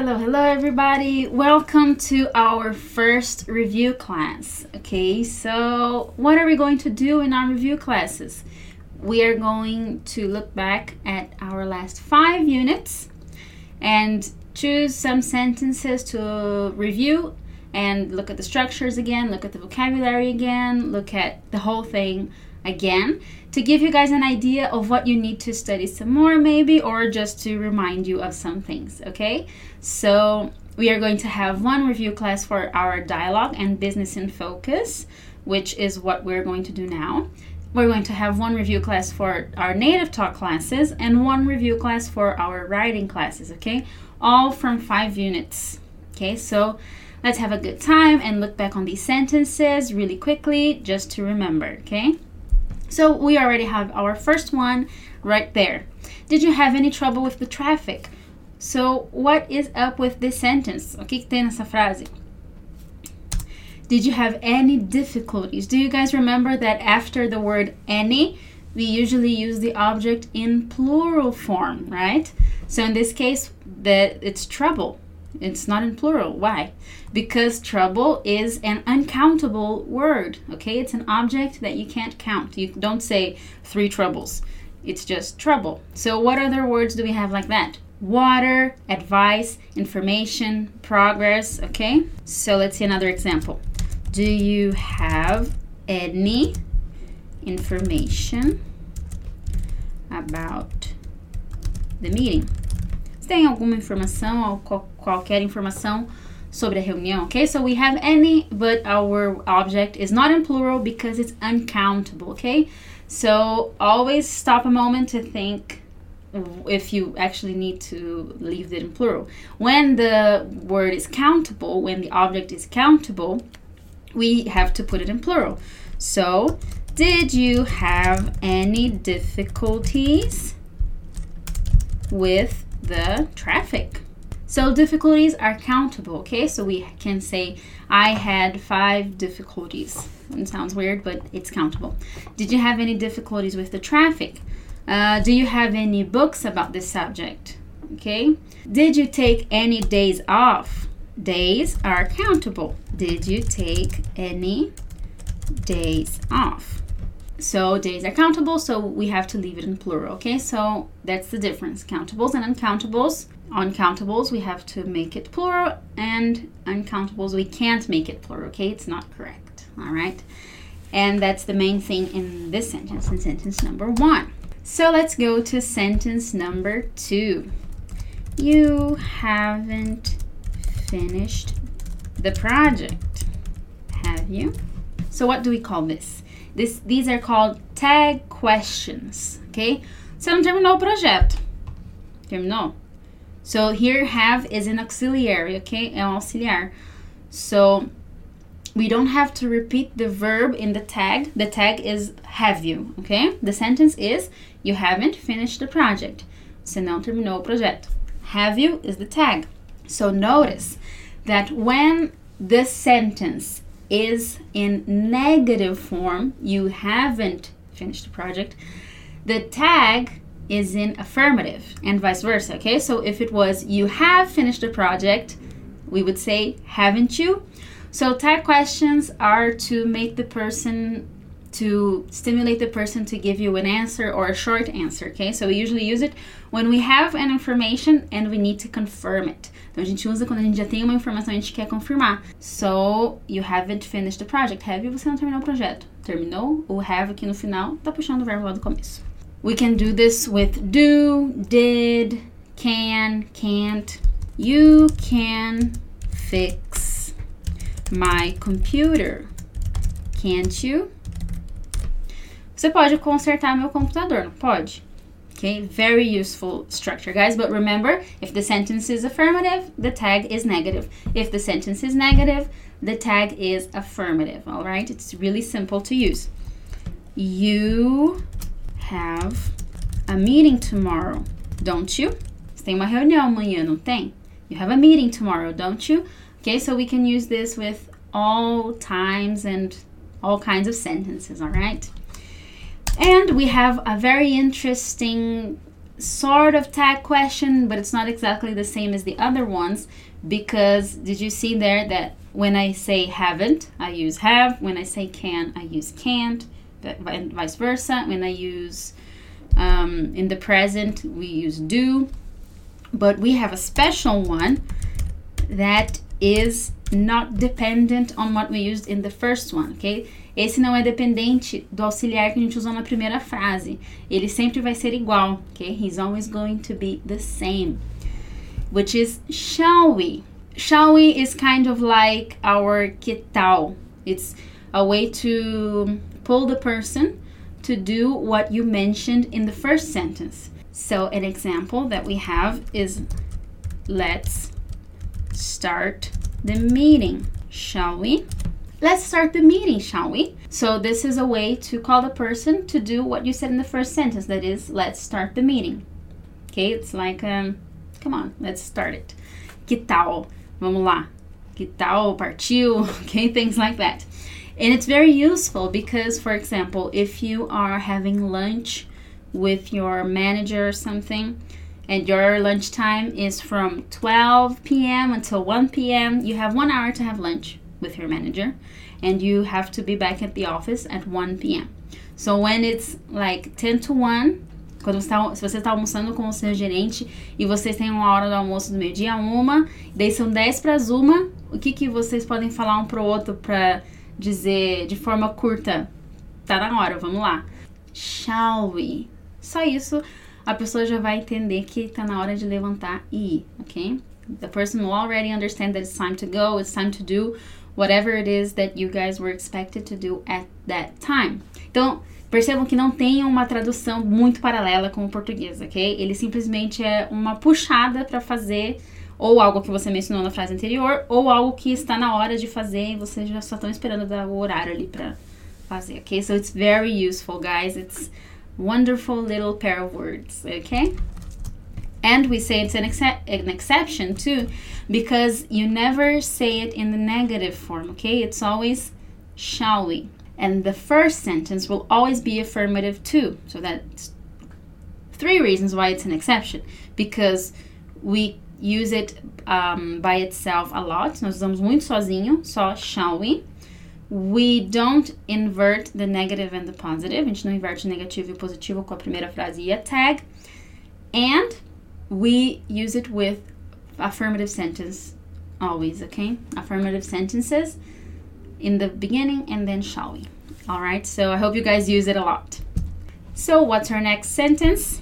Hello everybody. Welcome to our first review class. Okay, so what are we going to do in our review classes? We are going to look back at our last 5 units and choose some sentences to review and look at the structures again, look at the vocabulary again, look at the whole thing again to give you guys an idea of what you need to study some more maybe, or just to remind you of some things, okay? So we are going to have one review class for our dialogue and business in focus, which is what we're going to do now. We're going to have one review class for our native talk classes and one review class for our writing classes, okay? All from 5 units, okay? So let's have a good time and look back on these sentences really quickly just to remember, okay? So we already have our first one right there. Did you have any trouble with the traffic? So what is up with this sentence? O que tem nessa frase? Did you have any difficulties? Do you guys remember that after the word any, we usually use the object in plural form, right? So in this case, it's trouble. It's not in plural. Why? Because trouble is an uncountable word, okay? It's an object that you can't count. You don't say 3 troubles. It's just trouble. So what other words do we have like that? Water, advice, information, progress, okay? So let's see another example. Do you have any information about the meeting? Tem alguma informação, qualquer informação sobre a reunião, okay? So we have any, but our object is not in plural because it's uncountable, okay? So always stop a moment to think if you actually need to leave it in plural. When the word is countable, when the object is countable, we have to put it in plural. So, did you have any difficulties with the traffic? So difficulties are countable, okay? So we can say, I had 5 difficulties. It sounds weird, but it's countable. Did you have any difficulties with the traffic? Do you have any books about this subject? Okay? Did you take any days off? Days are countable. Did you take any days off? So days are countable, so we have to leave it in plural, okay? So that's the difference. Countables and uncountables. Uncountables, we have to make it plural, and uncountables, we can't make it plural, okay? It's not correct, all right? And that's the main thing in this sentence, in sentence number 1. So let's go to sentence number 2. You haven't finished the project, have you? So what do we call this? These are called tag questions, okay? Você não terminou o projeto. Terminou? So here have is an auxiliary, okay? É auxiliar. So we don't have to repeat the verb in the tag. The tag is have you, okay? The sentence is you haven't finished the project. Você não terminou o projeto. Have you is the tag. So notice that when this sentence is in negative form, you haven't finished the project, the tag is in affirmative and vice versa, okay? So if it was you have finished the project, we would say haven't you? So tag questions are to make the person, to stimulate the person to give you an answer or a short answer, okay? So we usually use it when we have an information and we need to confirm it. Então a gente usa quando a gente já tem uma informação e a gente quer confirmar. So, you haven't finished the project. Have you? Você não terminou o projeto. Terminou? O have aqui no final tá puxando o verbo lá do começo. We can do this with do, did, can, can't. You can fix my computer. Can't you? Você pode consertar meu computador, não pode? Okay, very useful structure, guys. But remember, if the sentence is affirmative, the tag is negative. If the sentence is negative, the tag is affirmative, all right? It's really simple to use. You have a meeting tomorrow, don't you? Você tem uma reunião amanhã, não tem? You have a meeting tomorrow, don't you? Okay, so we can use this with all times and all kinds of sentences, all right? And we have a very interesting sort of tag question, but it's not exactly the same as the other ones, because did you see there that when I say haven't, I use have. When I say can, I use can't, and vice versa. When I use in the present, we use do. But we have a special one that is not dependent on what we used in the first one, okay? Esse não é dependente do auxiliar que a gente usou na primeira frase. Ele sempre vai ser igual, okay? He's always going to be the same, which is shall we. Shall we is kind of like our que tal. It's a way to pull the person to do what you mentioned in the first sentence. So an example that we have is, let's start the meeting, shall we? Let's start the meeting, shall we? So this is a way to call the person to do what you said in the first sentence. That is, let's start the meeting. Okay, it's like, come on, let's start it. Que tal? Vamos lá. Que tal? Partiu? Okay, things like that. And it's very useful because, for example, if you are having lunch with your manager or something, and your lunchtime is from 12 p.m. until 1 p.m., you have 1 hour to have lunch with your manager, and you have to be back at the office at 1 p.m. So when it's like 10 to 1, se você está almoçando com o seu gerente e vocês têm uma hora do almoço do meio-dia a 1, daí são 10 para as 1, o que vocês podem falar um pro outro para dizer de forma curta? Tá na hora, vamos lá. Shall we? Só isso, a pessoa já vai entender que tá na hora de levantar e ir, ok? The person will already understand that it's time to go, it's time to do whatever it is that you guys were expected to do at that time. Então, percebam que não tem uma tradução muito paralela com o português, ok? Ele simplesmente é uma puxada para fazer ou algo que você mencionou na frase anterior, ou algo que está na hora de fazer e vocês já só estão esperando dar o horário ali para fazer, ok? So it's very useful, guys. It's wonderful little pair of words, okay? And we say it's an exception too, because you never say it in the negative form, okay? It's always shall we. And the first sentence will always be affirmative too. So that's 3 reasons why it's an exception. Because we use it by itself a lot. Nós usamos muito sozinho, só shall we. We don't invert the negative and the positive. A gente não inverte o negativo e o positivo com a primeira frase e a tag. And we use it with affirmative sentence always, okay? Affirmative sentences in the beginning and then shall we. All right, so I hope you guys use it a lot. So what's our next sentence?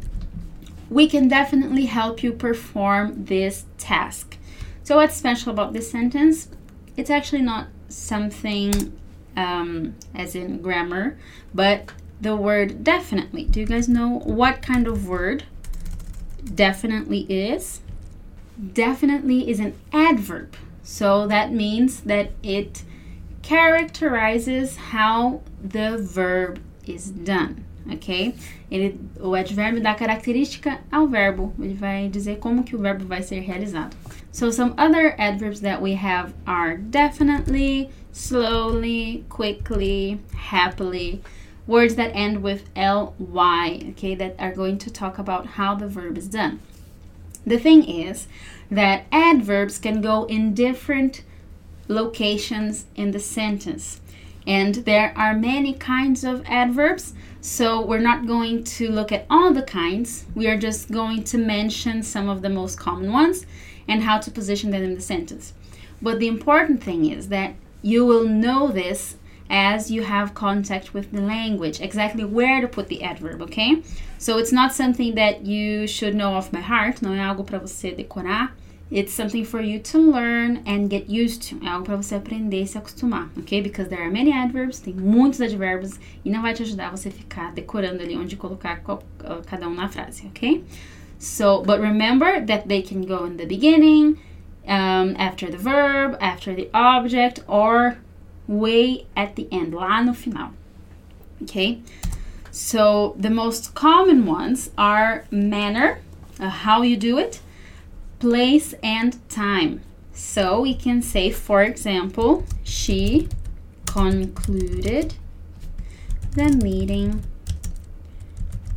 We can definitely help you perform this task. So what's special about this sentence? It's actually not something as in grammar, but the word definitely. Do you guys know what kind of word definitely is? Definitely is an adverb. So that means that it characterizes how the verb is done, ok? O advérbio dá característica ao verbo. Ele vai dizer como que o verbo vai ser realizado. So some other adverbs that we have are definitely, slowly, quickly, happily. Words that end with ly, okay, that are going to talk about how the verb is done. The thing is that adverbs can go in different locations in the sentence. And there are many kinds of adverbs, so we're not going to look at all the kinds. We are just going to mention some of the most common ones and how to position them in the sentence. But the important thing is that you will know this as you have contact with the language, exactly where to put the adverb, okay? So it's not something that you should know off by heart, não é algo para você decorar. It's something for you to learn and get used to. É algo para você aprender e se acostumar, ok? Because there are many adverbs, tem muitos advérbios e não vai te ajudar você ficar decorando ali onde colocar cada um na frase, ok? So, but remember that they can go in the beginning, after the verb, after the object, or way at the end, lá no final, okay? So the most common ones are manner, how you do it, place and time. So we can say, for example, she concluded the meeting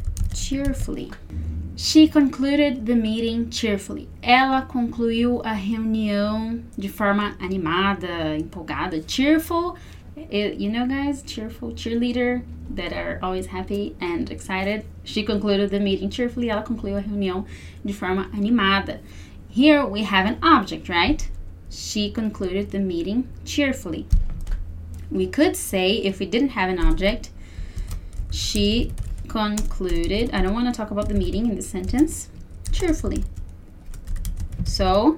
cheerfully. She concluded the meeting cheerfully. Ela concluiu a reunião de forma animada, empolgada. Cheerful, you know guys, cheerful cheerleader that are always happy and excited. She concluded the meeting cheerfully. Ela concluiu a reunião de forma animada. Here we have an object, right? She concluded the meeting cheerfully. We could say, if we didn't have an object, she concluded, I don't want to talk about the meeting in this sentence, cheerfully. So,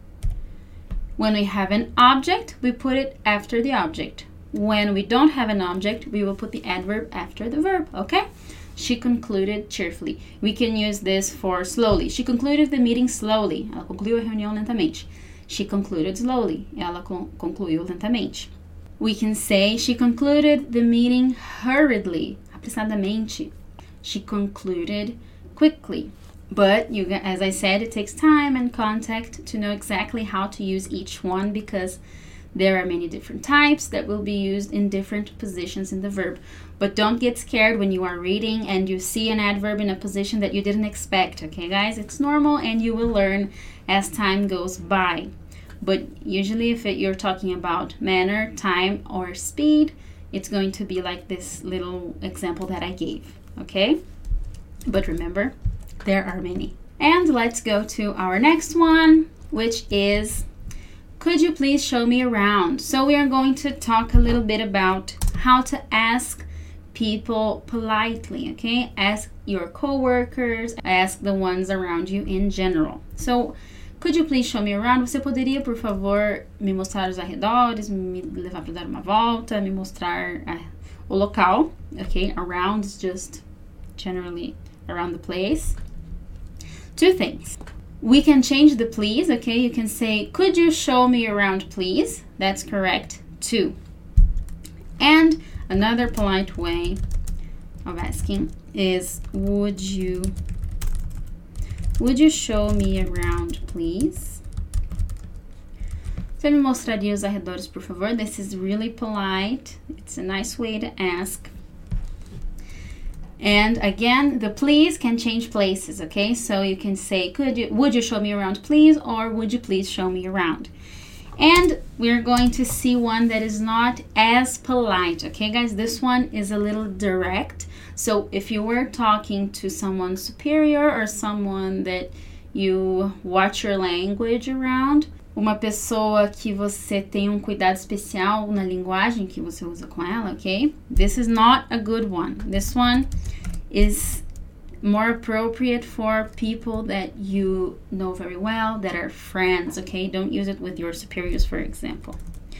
when we have an object, we put it after the object. When we don't have an object, we will put the adverb after the verb, okay? She concluded cheerfully. We can use this for slowly. She concluded the meeting slowly. Ela concluiu a reunião lentamente. She concluded slowly. Ela concluiu lentamente. We can say she concluded the meeting hurriedly, apressadamente. She concluded quickly. But as I said, it takes time and context to know exactly how to use each one because there are many different types that will be used in different positions in the verb. But don't get scared when you are reading and you see an adverb in a position that you didn't expect, okay guys? It's normal and you will learn as time goes by. But usually if you're talking about manner, time, or speed, it's going to be like this little example that I gave, okay? But remember, there are many. And let's go to our next one, which is, could you please show me around? So we are going to talk a little bit about how to ask people politely, okay? Ask your coworkers, ask the ones around you in general. So, could you please show me around? Você poderia, por favor, me mostrar os arredores, me levar para dar uma volta, me mostrar o local, okay? Around is just generally around the place. Two things. We can change the please, okay? You can say, could you show me around, please? That's correct, too. And another polite way of asking is, would you show me around, please? Você me mostraria os arredores, por favor? This is really polite. It's a nice way to ask. And again, the please can change places, okay? So you can say, would you show me around, please? Or would you please show me around? And we're going to see one that is not as polite, okay, guys? This one is a little direct. So if you were talking to someone superior or someone that you watch your language around, uma pessoa que você tem cuidado especial na linguagem que você usa com ela, okay? This is not a good one. This one is more appropriate for people that you know very well, that are friends, okay? Don't use it with your superiors, for example.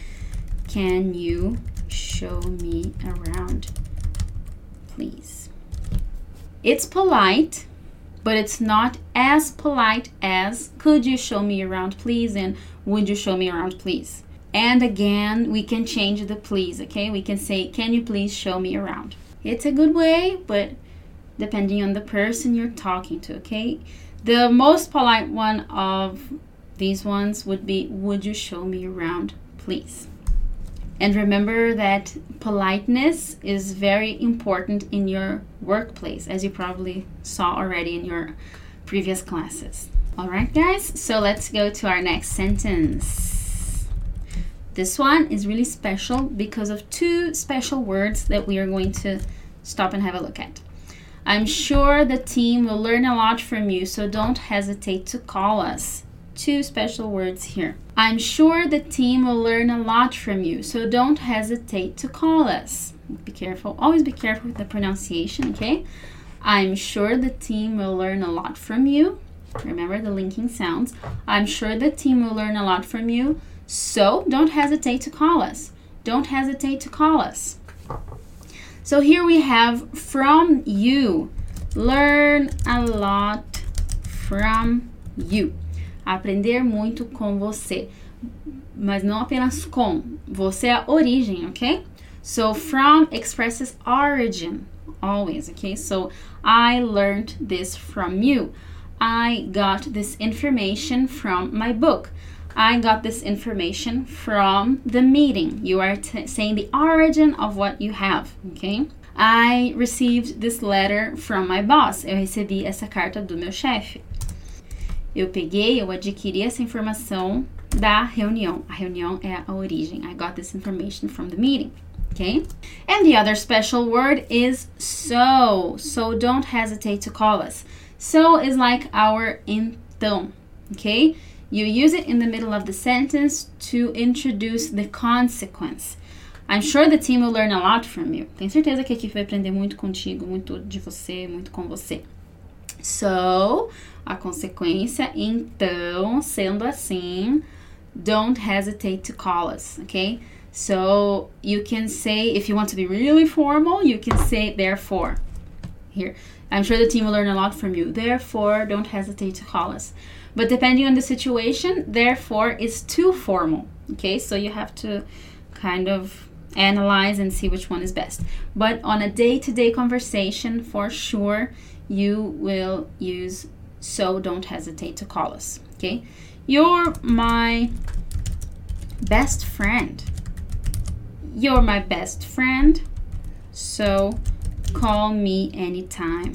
Can you show me around, please? It's polite, but it's not as polite as could you show me around, please, and would you show me around, please. And again, we can change the please, okay? We can say, can you please show me around? It's a good way, but depending on the person you're talking to, okay? The most polite one of these ones would be, would you show me around, please? And remember that politeness is very important in your workplace, as you probably saw already in your previous classes. All right, guys, so let's go to our next sentence. This one is really special because of two special words that we are going to stop and have a look at. I'm sure the team will learn a lot from you, so don't hesitate to call us. Two special words here. I'm sure the team will learn a lot from you, so don't hesitate to call us. Be careful. Always be careful with the pronunciation, okay? I'm sure the team will learn a lot from you. Remember the linking sounds. I'm sure the team will learn a lot from you, so don't hesitate to call us. Don't hesitate to call us. So here we have from you. Learn a lot from you. Aprender muito com você. Mas não apenas com. Você é a origem, okay? So from expresses origin. Always, okay? So I learned this from you. I got this information from my book. I got this information from the meeting. You are saying the origin of what you have, okay? I received this letter from my boss. Eu recebi essa carta do meu chefe. Eu adquiri essa informação da reunião. A reunião é a origem. I got this information from the meeting. Okay? And the other special word is so. So don't hesitate to call us. So is like our então. Okay? You use it in the middle of the sentence to introduce the consequence. I'm sure the team will learn a lot from you. Tenho certeza que a equipe vai aprender muito contigo, muito de você, muito com você. So, a consequência, então, sendo assim, don't hesitate to call us, okay? So, you can say, if you want to be really formal, you can say therefore. Here, I'm sure the team will learn a lot from you. Therefore, don't hesitate to call us. But depending on the situation, therefore is too formal, okay? So you have to kind of analyze and see which one is best. But on a day-to-day conversation, for sure, you will use so don't hesitate to call us, okay? You're my best friend. You're my best friend, so call me anytime.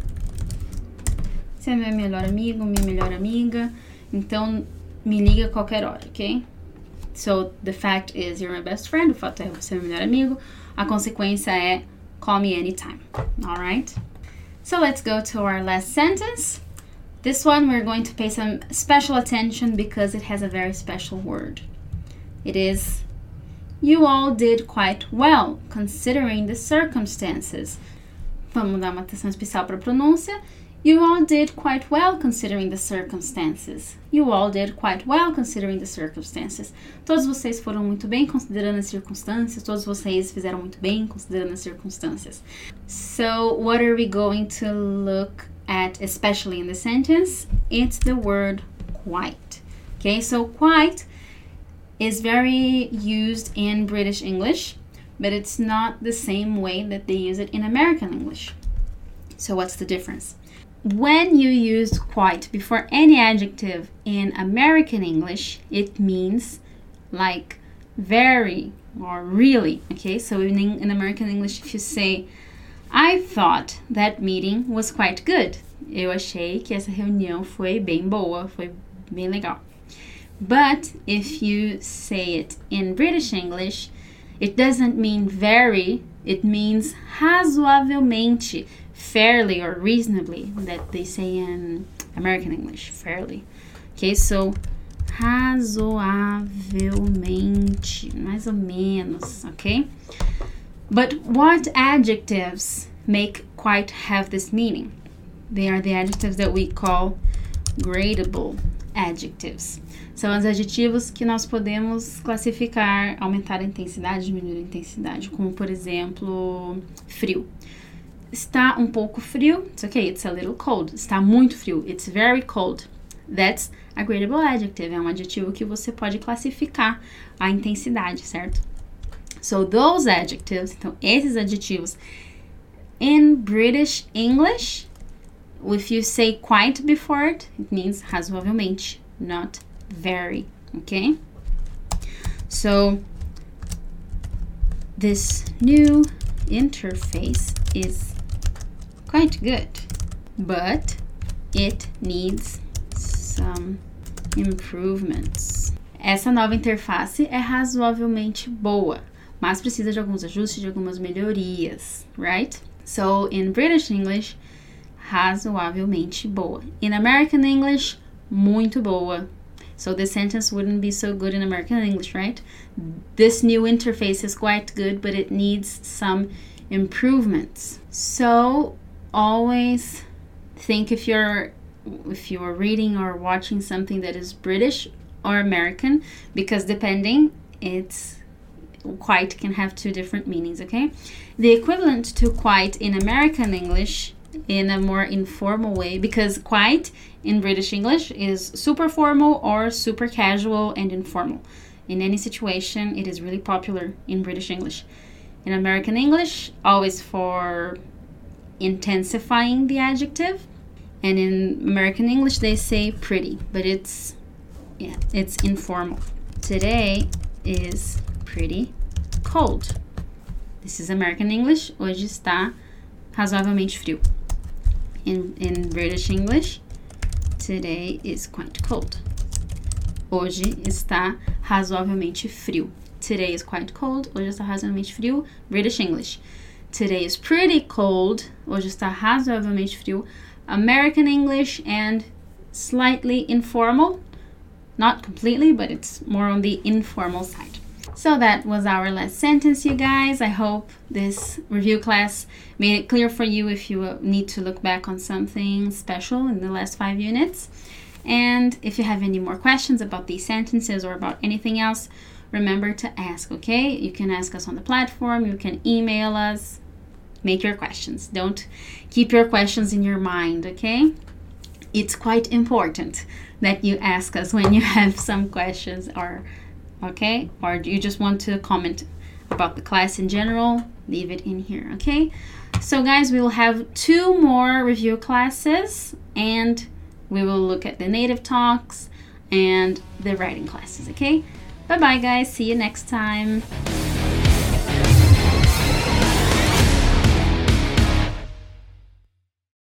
Você é meu melhor amigo, minha melhor amiga, então me liga a qualquer hora, ok? So, the fact is, you're my best friend. O fato é, você é meu melhor amigo. A consequência é, call me anytime. Alright? So, let's go to our last sentence. This one, we're going to pay some special attention because it has a very special word. It is, you all did quite well, considering the circumstances. Vamos dar uma atenção especial para a pronúncia. You all did quite well considering the circumstances. You all did quite well considering the circumstances. Todos vocês foram muito bem considerando as circunstâncias. Todos vocês fizeram muito bem considerando as circunstâncias. So, what are we going to look at, especially in the sentence? It's the word quite. Okay, so quite is very used in British English, but it's not the same way that they use it in American English. So, what's the difference? When you use quite before any adjective in American English, it means like very or really, okay? So in American English, if you say, I thought that meeting was quite good. Eu achei que essa reunião foi bem boa, foi bem legal. But if you say it in British English, it doesn't mean very, it means razoavelmente. Fairly or reasonably, that they say in American English, fairly. Okay, so razoavelmente, mais ou menos, okay? But what adjectives make quite have this meaning? They are the adjectives that we call gradable adjectives. São os adjetivos que nós podemos classificar, aumentar a intensidade, diminuir a intensidade, como por exemplo, frio. Está um pouco frio. It's okay, it's a little cold. Está muito frio. It's very cold. That's a gradable adjective. É um adjetivo que você pode classificar a intensidade, certo? So those adjectives, então esses adjetivos, in British English, if you say quite before it, it means razoavelmente, not very, okay? So this new interface is quite good, but it needs some improvements. Essa nova interface é razoavelmente boa, mas precisa de alguns ajustes, de algumas melhorias, right? So, in British English, razoavelmente boa. In American English, muito boa. So the sentence wouldn't be so good in American English, right? This new interface is quite good, but it needs some improvements. So always think if you're reading or watching something that is British or American, because depending, it's quite can have two different meanings, okay? The equivalent to quite in American English in a more informal way, because quite in British English is super formal or super casual and informal. In any situation, it is really popular in British English. In American English, always for intensifying the adjective, and in American English they say pretty, but it's informal. Today is pretty cold. This is American English. Hoje está razoavelmente frio. In British English, today is quite cold. Hoje está razoavelmente frio. Today is quite cold. Hoje está razoavelmente frio. British English. Today is pretty cold. Hoje está razoavelmente frio. American English, and slightly informal. Not completely, but it's more on the informal side. So that was our last sentence, you guys. I hope this review class made it clear for you if you need to look back on something special in the last 5 units. And if you have any more questions about these sentences or about anything else, remember to ask, okay? You can ask us on the platform, you can email us, make your questions. Don't keep your questions in your mind, okay? It's quite important that you ask us when you have some questions, or okay, or you just want to comment about the class in general, leave it in here, okay? So guys, we will have 2 more review classes, and we will look at the native talks and the writing classes, okay? Bye bye guys, see you next time.